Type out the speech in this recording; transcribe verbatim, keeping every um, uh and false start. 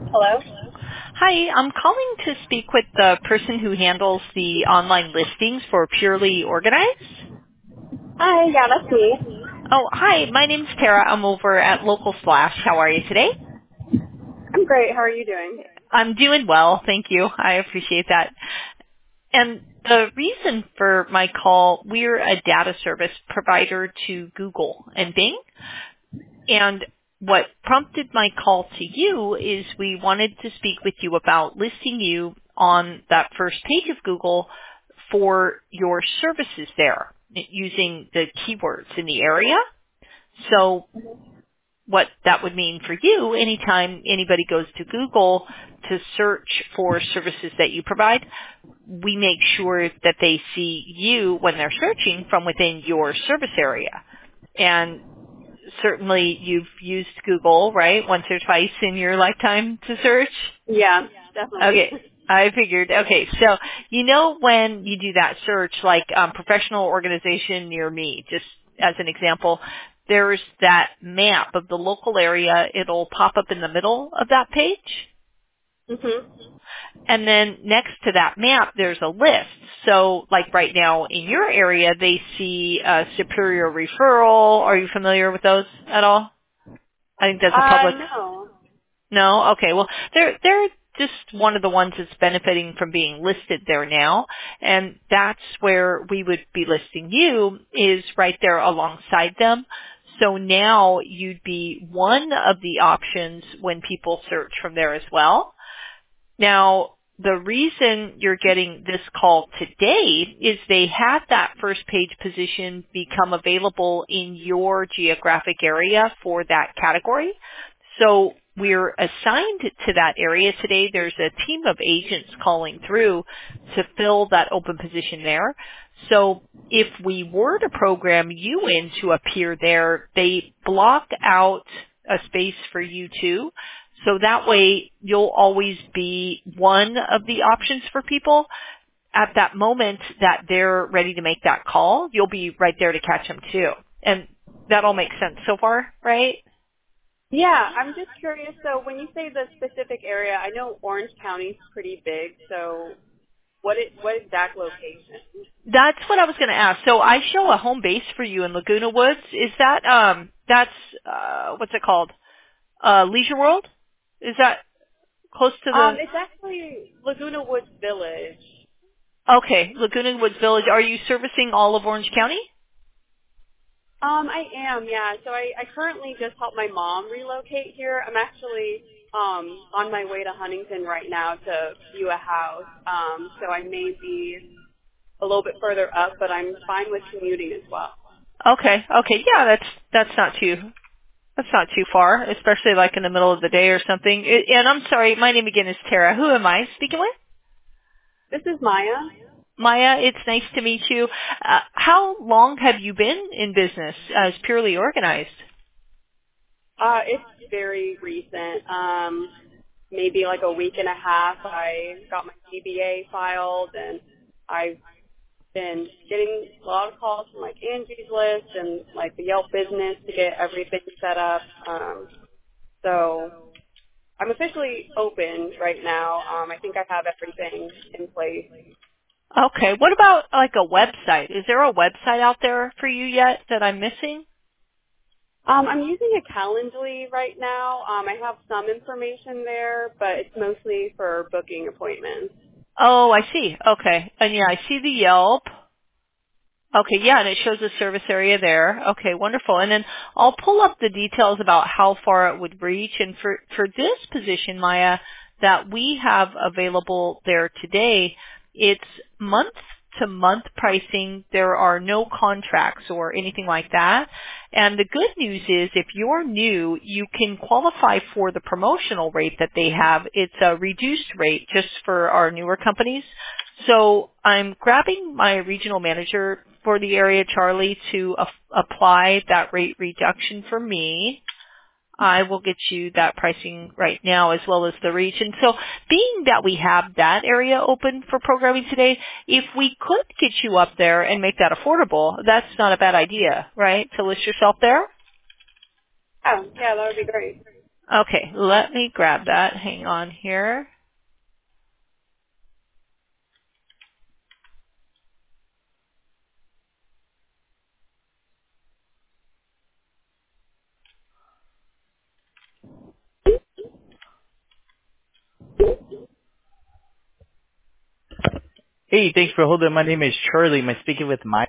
Hello? Hi, I'm calling to speak with the person who handles the online listings for Purely Organized. Hi, yeah, that's me. Oh, hi, my name's Tara. I'm over at Local Slash. How are you today? I'm great. How are you doing? I'm doing well, thank you. I appreciate that. And the reason for my call, we're a data service provider to Google and Bing. And what prompted my call to you is we wanted to speak with you about listing you on that first page of Google for your services there using the keywords in the area. So what that would mean for you, anytime anybody goes to Google to search for services that you provide, we make sure that they see you when they're searching from within your service area. And certainly you've used Google, right, once or twice in your lifetime to search? Yeah, definitely. Okay. I figured. Okay. So, you know when you do that search, like um, professional organization near me, just as an example, there's that map of the local area. It'll pop up in the middle of that page. Mhm. And then next to that map, there's a list. So like right now in your area, they see uh, Superior Referral. Are you familiar with those at all? I think that's a Uh, public. no. No? Okay. Well, they're, they're just one of the ones that's benefiting from being listed there now. And that's where we would be listing you is right there alongside them. So now you'd be one of the options when people search from there as well. Now, the reason you're getting this call today is they had that first page position become available in your geographic area for that category. So we're assigned to that area today. There's a team of agents calling through to fill that open position there. So if we were to program you in to appear there, they block out a space for you too. So that way you'll always be one of the options for people. At that moment that they're ready to make that call, you'll be right there to catch them too. And that all makes sense so far, right? Yeah, I'm just curious. So when you say the specific area, I know Orange County's pretty big. So what it, what exact location? That's what I was going to ask. So I show a home base for you in Laguna Woods. Is that, um, that's, uh, what's it called? Uh, Leisure World? Is that close to Um, the, it's actually Laguna Woods Village. okay, Laguna Woods Village. Are you servicing all of Orange County? Um, I am, yeah. So I, I currently just helped my mom relocate here. I'm actually um, on my way to Huntington right now to view a house. Um, so I may be a little bit further up, but I'm fine with commuting as well. Okay, okay, yeah, that's, that's not too, that's not too far, especially like in the middle of the day or something. It, and I'm sorry, my name again is Tara. Who am I speaking with? This is Maya. Maya, it's nice to meet you. Uh, how long have you been in business as Purely Organized? Uh, it's very recent. Um, maybe like a week and a half. I got my D B A filed, and I've been getting a lot of calls from like Angie's List and like the Yelp Business to get everything set up. Um, so I'm officially open right now. Um, I think I have everything in place. Okay, what about like a website? Is there a website out there for you yet that I'm missing? Um, I'm using a Calendly right now. Um, I have some information there, but it's mostly for booking appointments. Oh, I see. Okay. And yeah, I see the Yelp. Okay, yeah, and it shows the service area there. Okay, wonderful. And then I'll pull up the details about how far it would reach. And for, for this position, Maya, that we have available there today, it's month to month pricing. There are no contracts or anything like that. And the good news is if you're new, you can qualify for the promotional rate that they have. It's a reduced rate just for our newer companies. So I'm grabbing my regional manager for the area, Charlie, to a- apply that rate reduction for me. I will get you that pricing right now as well as the reach. And so being that we have that area open for programming today, if we could get you up there and make that affordable, that's not a bad idea, right? To list yourself there? Oh, yeah, that would be great. Okay, let me grab that. Hang on here. Hey, thanks for holding. My name is Charlie. Am I speaking with Mike?